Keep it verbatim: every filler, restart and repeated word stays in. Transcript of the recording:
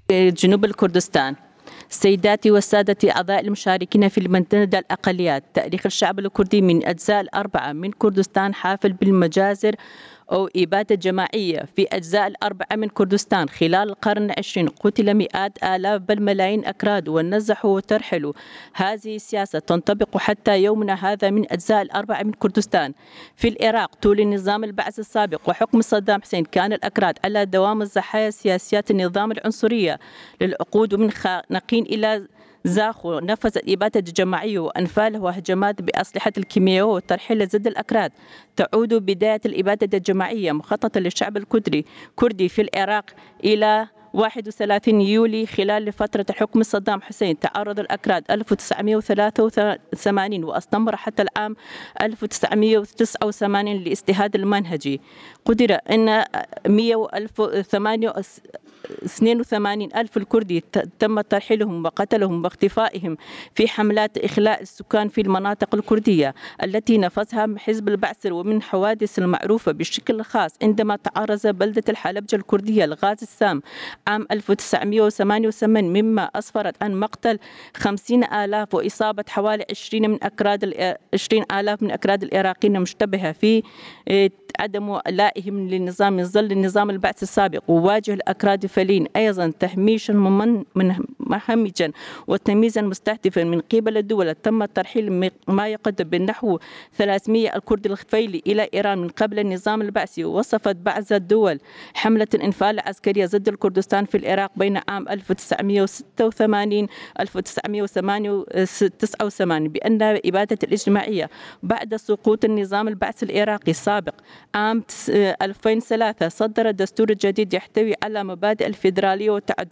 جنوب الكردستان. سيداتي وسادتي أعضاء المشاركين في المنتدى الأقليات، تاريخ الشعب الكردي من أجزاء الأربعة من كردستان حافل بالمجازر أو إبادة جماعية في أجزاء الأربعة من كردستان. خلال القرن العشرين قتل مئات آلاف بل ملايين أكراد ونزحوا وترحلوا. هذه السياسة تنطبق حتى يومنا هذا من أجزاء الأربعة من كردستان. في العراق طول النظام البعث السابق وحكم صدام حسين كان الأكراد على دوام الضحايا سياسيات النظام العنصرية للعقود، ومن خانقين إلى زاخو نفذت إبادة جماعية وأنفال وهجمات بأسلحة الكيمياء والترحيل ضد الأكراد. تعود بداية الإبادة الجماعية مخططة للشعب الكردي كردي في العراق إلى واحد وثلاثين يوليو. خلال فترة حكم صدام حسين تعرض الأكراد ألف وتسعمئة وثلاثة وثمانين وأستمر حتى العام ألف وتسعمئة وتسعة وثمانين لاضطهاد المنهجي. قدر أن مئة وألف وثمانية واثنين وثمانين ألف الكردي تم ترحيلهم وقتلهم واختفائهم في حملات إخلاء السكان في المناطق الكردية التي نفذها حزب البعث. ومن حوادث المعروفة بشكل خاص عندما تعرض بلدة الحلبجة الكردية الغاز السام عام ألف وتسعمئة وثمانية وثمانين، مما أسفرت عن مقتل خمسين آلاف وإصابة حوالي عشرين من أكراد عشرين آلاف من أكراد العراقيين مشتبهة في عدم ولائهم للنظام من ظل النظام البعث السابق. وواجه الأكراد فلين أيضا تهميشا مهمجا وتمييزا مستهدفا من قبل الدول. تم ترحيل ما يقدر بالنحو ثلاثمئة الكرد الخفيلي إلى إيران من قبل النظام البعثي. وصفت بعض الدول حملة الإنفال العسكرية ضد الكردستان في العراق بين عام ألف وتسعمئة وستة وثمانين ألف وتسعمئة وتسعة وثمانين بأن إبادة الاجتماعية بعد سقوط النظام البعث العراقي السابق عام ألفين وثلاثة صدر دستور جديد يحتوي على مبادئ الفيدرالية والتعدد